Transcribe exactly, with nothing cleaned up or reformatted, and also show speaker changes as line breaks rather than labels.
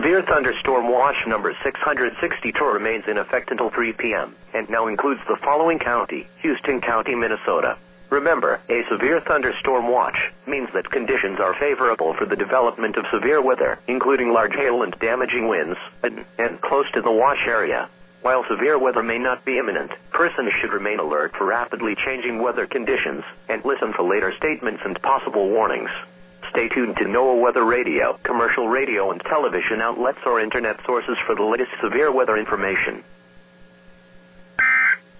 Severe thunderstorm watch number six hundred sixty-two remains in effect until three p.m. and now includes the following county: Houston County, Minnesota. Remember, a severe thunderstorm watch means that conditions are favorable for the development of severe weather, including large hail and damaging winds, and, and close to the watch area. While severe weather may not be imminent, persons should remain alert for rapidly changing weather conditions and listen for later statements and possible warnings. Stay tuned to NOAA Weather Radio, commercial radio and television outlets or internet sources for the latest severe weather information.